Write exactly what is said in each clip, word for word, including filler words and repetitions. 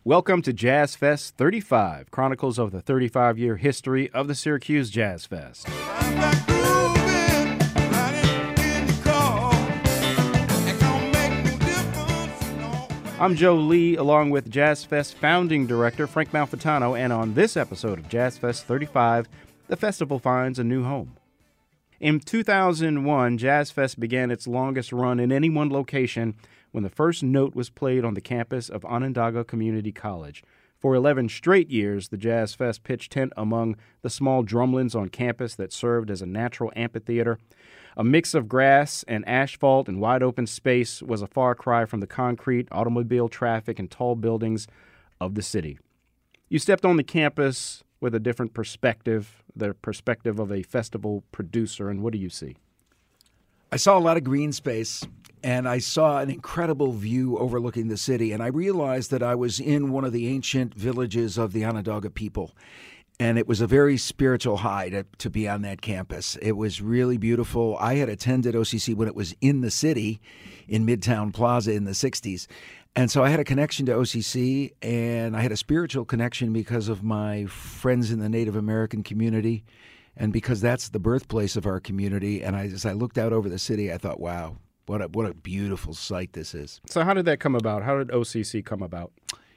Welcome to Jazz Fest thirty-five, chronicles of the thirty-five-year history of the Syracuse Jazz Fest. I'm Joe Lee, along with Jazz Fest founding director Frank Malfitano, and on this episode of Jazz Fest thirty-five, the festival finds a new home. In two thousand one, Jazz Fest began its longest run in any one location when the first note was played on the campus of Onondaga Community College. For eleven straight years, the Jazz Fest pitched tent among the small drumlins on campus that served as a natural amphitheater. A mix of grass and asphalt and wide-open space was a far cry from the concrete, automobile traffic, and tall buildings of the city. You stepped on the campus with a different perspective, the perspective of a festival producer, and what do you see? I saw a lot of green space, and I saw an incredible view overlooking the city, and I realized that I was in one of the ancient villages of the Onondaga people, and it was a very spiritual high to, to be on that campus. It was really beautiful. I had attended O C C when it was in the city, in Midtown Plaza in the sixties, and so I had a connection to O C C, and I had a spiritual connection because of my friends in the Native American community, and because that's the birthplace of our community. And I, as I looked out over the city, I thought, wow, what a, what a beautiful sight this is. So how did that come about? How did O C C come about?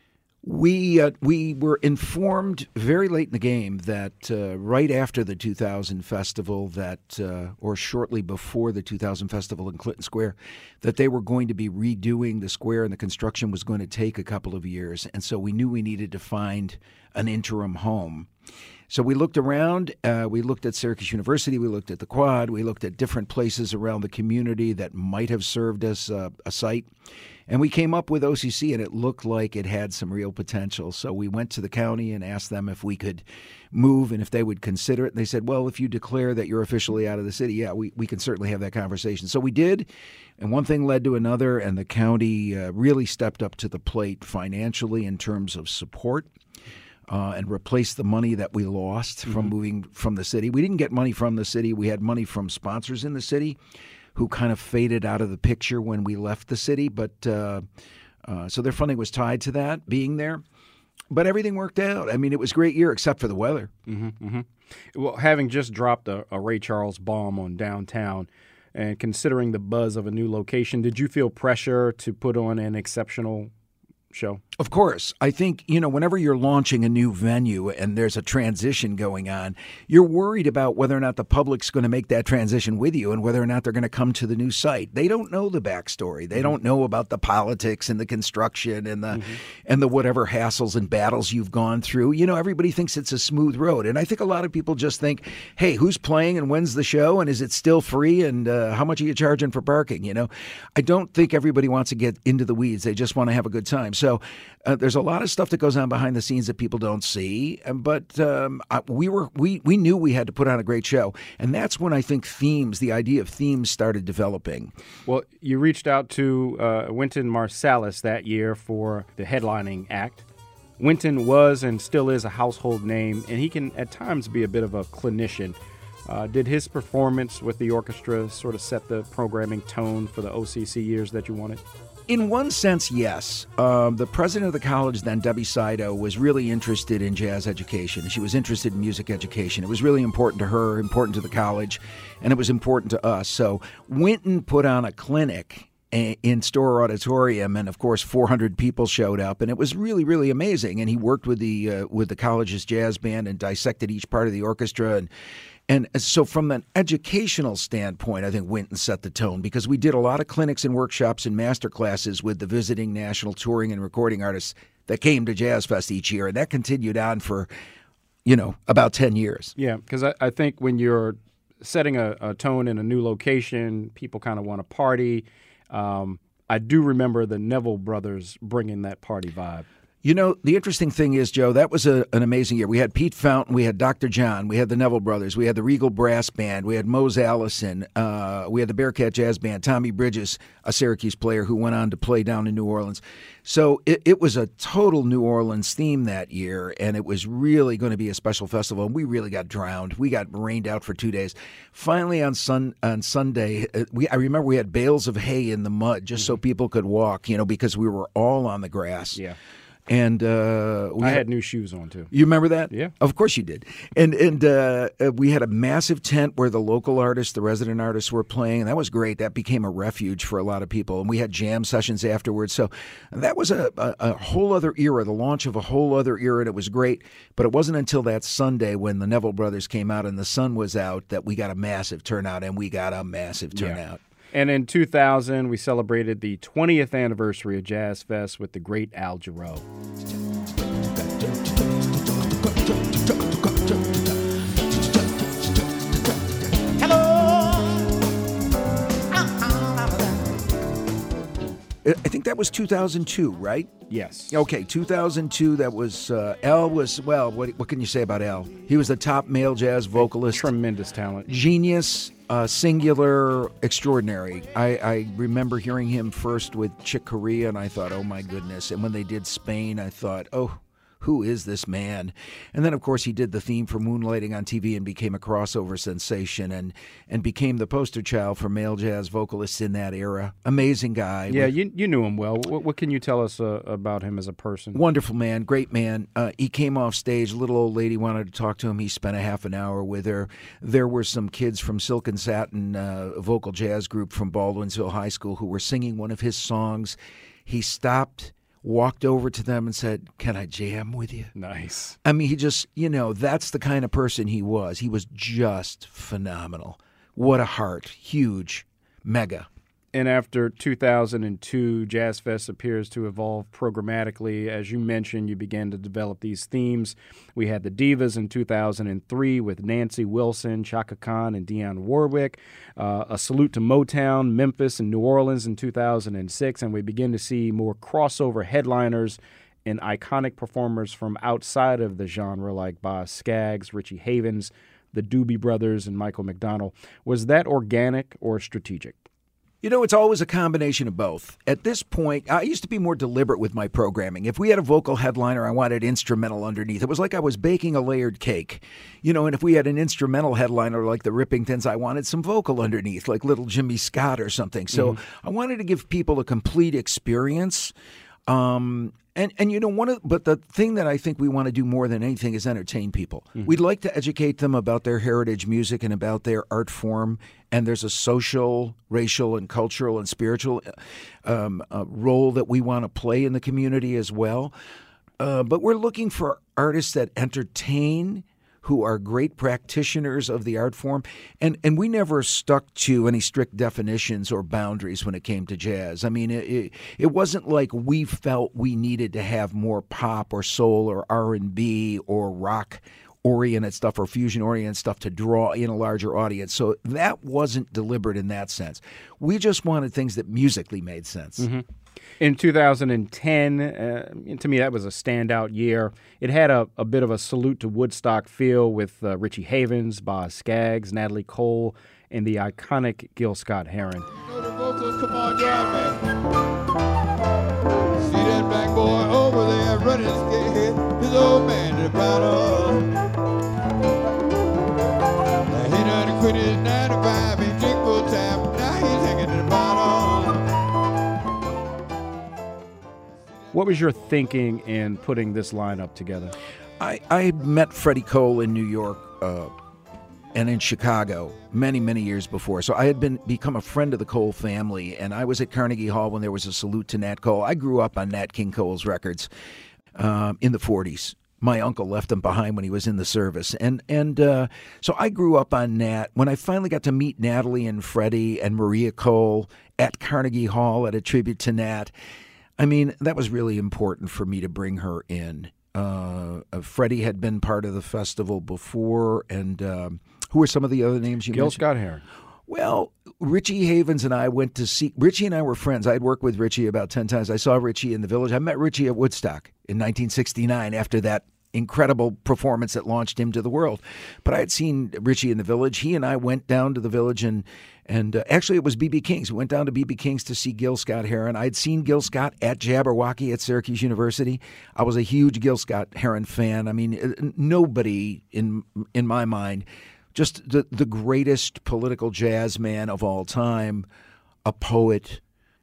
We uh, we were informed very late in the game that uh, right after the two thousand festival, that uh, or shortly before the two thousand festival in Clinton Square, that they were going to be redoing the square, and the construction was going to take a couple of years. And so we knew we needed to find an interim home. So we looked around, uh, we looked at Syracuse University, we looked at the Quad, we looked at different places around the community that might have served as uh, a site, and we came up with O C C, and it looked like it had some real potential. So we went to the county and asked them if we could move and if they would consider it. And they said, well, if you declare that you're officially out of the city, yeah, we, we can certainly have that conversation. So we did, and one thing led to another, and the county uh, really stepped up to the plate financially in terms of support. Uh, and replace the money that we lost from mm-hmm. moving from the city. We didn't get money from the city. We had money from sponsors in the city who kind of faded out of the picture when we left the city. But uh, uh, so their funding was tied to that, being there. But everything worked out. I mean, it was a great year except for the weather. Mm-hmm, mm-hmm. Well, having just dropped a, a Ray Charles bomb on downtown and considering the buzz of a new location, did you feel pressure to put on an exceptional show? Of course. I think, you know, whenever you're launching a new venue and there's a transition going on, you're worried about whether or not the public's going to make that transition with you and whether or not they're going to come to the new site. They don't know the backstory. They mm-hmm. don't know about the politics and the construction and the mm-hmm. and the whatever hassles and battles you've gone through. You know, everybody thinks it's a smooth road. And I think a lot of people just think, hey, who's playing and when's the show and is it still free and uh, how much are you charging for parking? You know, I don't think everybody wants to get into the weeds. They just want to have a good time. So uh, there's a lot of stuff that goes on behind the scenes that people don't see. But um, I, we were we we knew we had to put on a great show, and that's when I think themes, the idea of themes, started developing. Well, you reached out to uh, Wynton Marsalis that year for the headlining act. Wynton was and still is a household name, and he can at times be a bit of a clinician. Uh, did his performance with the orchestra sort of set the programming tone for the O C C years that you wanted? In one sense, yes. Um, the president of the college then, Debbie Sido, was really interested in jazz education. She was interested in music education. It was really important to her, important to the college, and it was important to us. So Wynton put on a clinic in Storer Auditorium, and of course, four hundred people showed up, and it was really, really amazing. And he worked with the uh, with the college's jazz band and dissected each part of the orchestra. And And so from an educational standpoint, I think Wynton set the tone because we did a lot of clinics and workshops and master classes with the visiting national touring and recording artists that came to Jazz Fest each year. And that continued on for, you know, about ten years. Yeah, because I, I think when you're setting a, a tone in a new location, people kind of want to party. Um, I do remember the Neville brothers bringing that party vibe. You know, the interesting thing is, Joe, that was a, an amazing year. We had Pete Fountain, we had Doctor John, we had the Neville Brothers, we had the Regal Brass Band, we had Mose Allison, uh, we had the Bearcat Jazz Band, Tommy Bridges, a Syracuse player who went on to play down in New Orleans. So it, it was a total New Orleans theme that year, and it was really going to be a special festival, and we really got drowned. We got rained out for two days. Finally, on sun on Sunday, we I remember we had bales of hay in the mud just mm-hmm. so people could walk, you know, because we were all on the grass. Yeah. And uh, we I had, had new shoes on, too. You remember that? Yeah. Of course you did. And and uh, we had a massive tent where the local artists, the resident artists were playing, and that was great. That became a refuge for a lot of people. And we had jam sessions afterwards. So that was a, a, a whole other era, the launch of a whole other era, and it was great. But it wasn't until that Sunday when the Neville Brothers came out and the sun was out that we got a massive turnout, and we got a massive turnout. Yeah. And in two thousand, we celebrated the twentieth anniversary of Jazz Fest with the great Al Jarreau. I think that was two thousand two, right? Yes. Okay, two thousand two, that was, uh, Al was, well, what, what can you say about Al? He was the top male jazz vocalist. Tremendous talent. Genius, uh, singular, extraordinary. I, I remember hearing him first with Chick Corea, and I thought, oh my goodness. And when they did Spain, I thought, oh, who is this man? And then, of course, he did the theme for Moonlighting on T V and became a crossover sensation and and became the poster child for male jazz vocalists in that era. Amazing guy. Yeah, you you knew him well. What, what can you tell us uh, about him as a person? Wonderful man, great man. Uh, he came off stage. Little old lady wanted to talk to him. He spent a half an hour with her. There were some kids from Silk and Satin, uh, a vocal jazz group from Baldwinsville High School, who were singing one of his songs. He stopped, walked over to them and said, "Can I jam with you?" Nice. I mean, he just, you know, that's the kind of person he was. He was just phenomenal. What a heart. Huge. Mega. And after two thousand two, Jazz Fest appears to evolve programmatically. As you mentioned, you began to develop these themes. We had the Divas in two thousand three with Nancy Wilson, Chaka Khan, and Dionne Warwick. Uh, a salute to Motown, Memphis, and New Orleans in two thousand six. And we begin to see more crossover headliners and iconic performers from outside of the genre like Boz Scaggs, Richie Havens, the Doobie Brothers, and Michael McDonald. Was that organic or strategic? You know, it's always a combination of both. At this point, I used to be more deliberate with my programming. If we had a vocal headliner, I wanted instrumental underneath. It was like I was baking a layered cake. You know, and if we had an instrumental headliner like the Rippingtons, I wanted some vocal underneath, like little Jimmy Scott or something. So mm-hmm. I wanted to give people a complete experience. Um, and, and, you know, one of, but the thing that I think we want to do more than anything is entertain people. Mm-hmm. We'd like to educate them about their heritage music and about their art form. And there's a social, racial, and cultural and spiritual um, uh, role that we want to play in the community as well. Uh, but we're looking for artists that entertain, who are great practitioners of the art form. And and we never stuck to any strict definitions or boundaries when it came to jazz. I mean, it, it, it wasn't like we felt we needed to have more pop or soul or R and B or rock oriented stuff or fusion oriented stuff to draw in a larger audience. So that wasn't deliberate in that sense. We just wanted things that musically made sense. Mm-hmm. In two thousand ten, uh, to me, that was a standout year. It had a, a bit of a salute to Woodstock feel with uh, Richie Havens, Boz Scaggs, Natalie Cole, and the iconic Gil Scott-Heron. You know the vocals, come on, drive, man. See that black boy over there running scared, his old man to the bottom. Now he done quit his nine to five, he drink full time, now he's hanging to the bottom. What was your thinking in putting this lineup together? I, I met Freddie Cole in New York uh, and in Chicago many, many years before. So I had been become a friend of the Cole family, and I was at Carnegie Hall when there was a salute to Nat Cole. I grew up on Nat King Cole's records um, in the forties. My uncle left them behind when he was in the service. And and uh, so I grew up on Nat. When I finally got to meet Natalie and Freddie and Maria Cole at Carnegie Hall at a tribute to Nat, I mean, that was really important for me to bring her in. Uh, uh, Freddie had been part of the festival before, and um, who were some of the other names you Gil mentioned? Scott Heron. Well, Richie Havens and I went to see, Richie and I were friends. I had worked with Richie about ten times. I saw Richie in the Village. I met Richie at Woodstock in nineteen sixty-nine after that incredible performance that launched him to the world. But I had seen Richie in the Village. He and I went down to the Village, and and uh, actually it was B B King's. We went down to B B King's to see Gil Scott-Heron. I'd seen Gil Scott at Jabberwocky at Syracuse University. I was a huge Gil Scott-Heron fan. I mean, nobody in in my mind, just the, the greatest political jazz man of all time, a poet,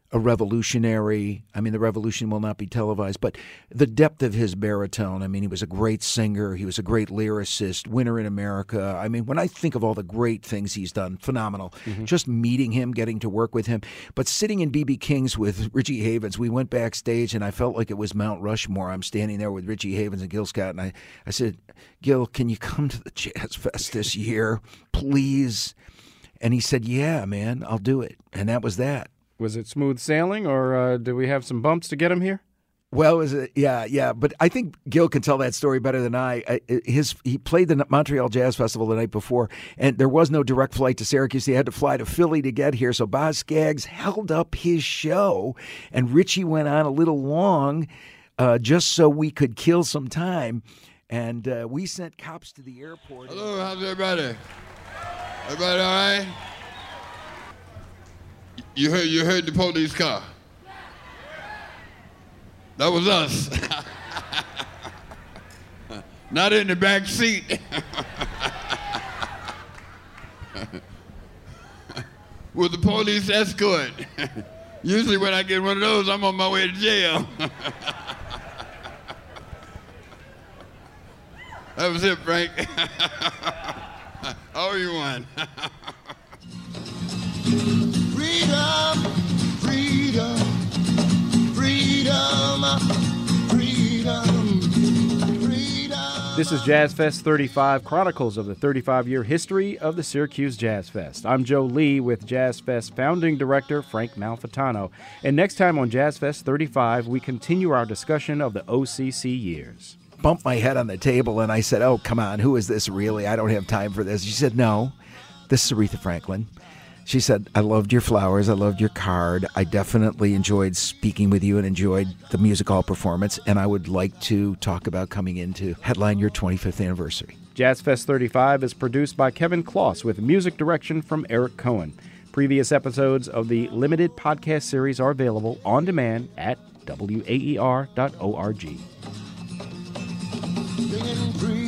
a revolutionary. I mean, the revolution will not be televised, but the depth of his baritone. I mean, he was a great singer. He was a great lyricist, winner in America. I mean, when I think of all the great things he's done, phenomenal. Mm-hmm. Just meeting him, getting to work with him. But sitting in B B King's with Richie Havens, we went backstage, and I felt like it was Mount Rushmore. I'm standing there with Richie Havens and Gil Scott, and I, I said, Gil, can you come to the Jazz Fest this year, please? And he said, yeah, man, I'll do it. And that was that. Was it smooth sailing, or uh, did we have some bumps to get him here? Well, it was a, yeah, yeah. But I think Gil can tell that story better than I. I. His He played the Montreal Jazz Festival the night before, and there was no direct flight to Syracuse. He had to fly to Philly to get here. So Boz Scaggs held up his show, and Richie went on a little long uh, just so we could kill some time. And uh, we sent cops to the airport. Hello, how's everybody? Everybody all right? You heard, you heard the police car. That was us. Not in the back seat. With the police escort. Usually when I get one of those, I'm on my way to jail. That was it, Frank. How are you one? Freedom, freedom, freedom, freedom, freedom. This is Jazz Fest thirty-five, Chronicles of the thirty-five-year history of the Syracuse Jazz Fest. I'm Joe Lee with Jazz Fest founding director Frank Malfitano. And next time on Jazz Fest thirty-five, we continue our discussion of the O C C years. Bumped my head on the table, and I said, oh, come on, who is this really? I don't have time for this. She said, no, this is Aretha Franklin. She said, I loved your flowers. I loved your card. I definitely enjoyed speaking with you and enjoyed the music hall performance, and I would like to talk about coming in to headline your twenty-fifth anniversary. Jazz Fest thirty-five is produced by Kevin Kloss with music direction from Eric Cohen. Previous episodes of the limited podcast series are available on demand at W A E R dot org. Singing free.